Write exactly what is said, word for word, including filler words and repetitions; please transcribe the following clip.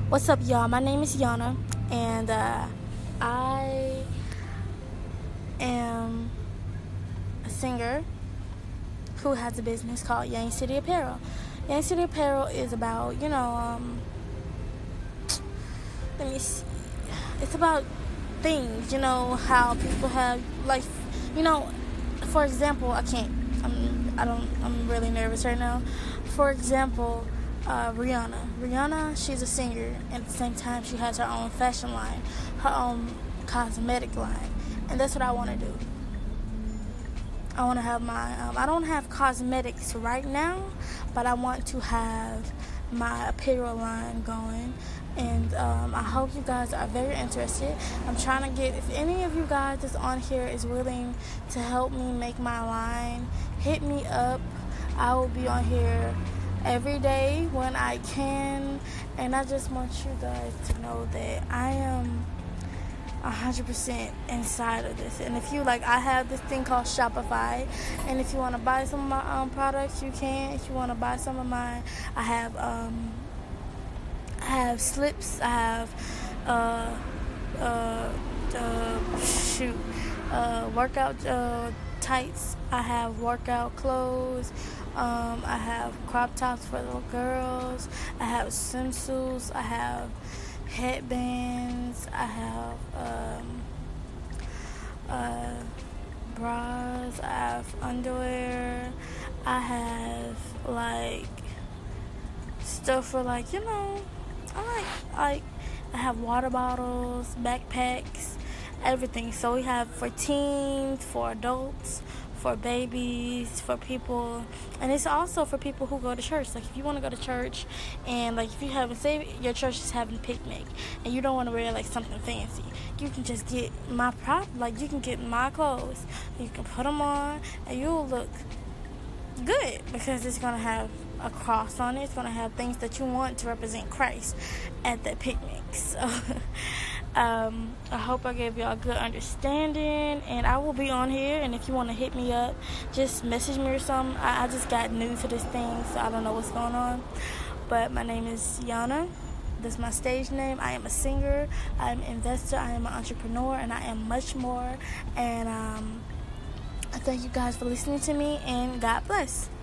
What's up, y'all? My name is Yana, and uh, I am a singer who has a business called Yang City Apparel. Yang City Apparel is about, you know, um, let me see. It's about things, you know, how people have, like, you know, for example, I can't, I'm, I don't, I'm really nervous right now. For example, uh, Rihanna. Rihanna, she's a singer, and at the same time, she has her own fashion line, her own cosmetic line, and that's what I want to do. I want to have my, um, I don't have cosmetics right now, but I want to have my apparel line going, and um, I hope you guys are very interested. I'm trying to get, if any of you guys that's on here is willing to help me make my line, hit me up. I will be on here every day when I can, and I just want you guys to know that I am one hundred percent inside of this. And if you like, I have this thing called Shopify, and if you want to buy some of my um, products, you can. If you want to buy some of mine, I have um, I have slips, I have uh, uh, uh, shoot, uh, workout uh, tights, I have workout clothes, um, I have crop tops for little girls, I have swimsuits, I have headbands, I have um, uh, bras, I have underwear, I have like stuff for, like, you know, I like, like I have water bottles, backpacks, everything. So we have for teens, for adults, for babies, for people, and it's also for people who go to church. Like, if you want to go to church, and like if you have, say your church is having a picnic, and you don't want to wear like something fancy, you can just get my prop, like you can get my clothes, you can put them on, and you'll look good because it's gonna have a cross on it. It's gonna have things that you want to represent Christ at that picnic. So um, I hope I gave y'all a good understanding, and I will be on here. And if you want to hit me up, just message me or something. I, I just got new to this thing, so I don't know what's going on. But my name is Yana. That's my stage name. I am a singer. I am an investor. I am an entrepreneur, and I am much more. And um, I thank you guys for listening to me, and God bless.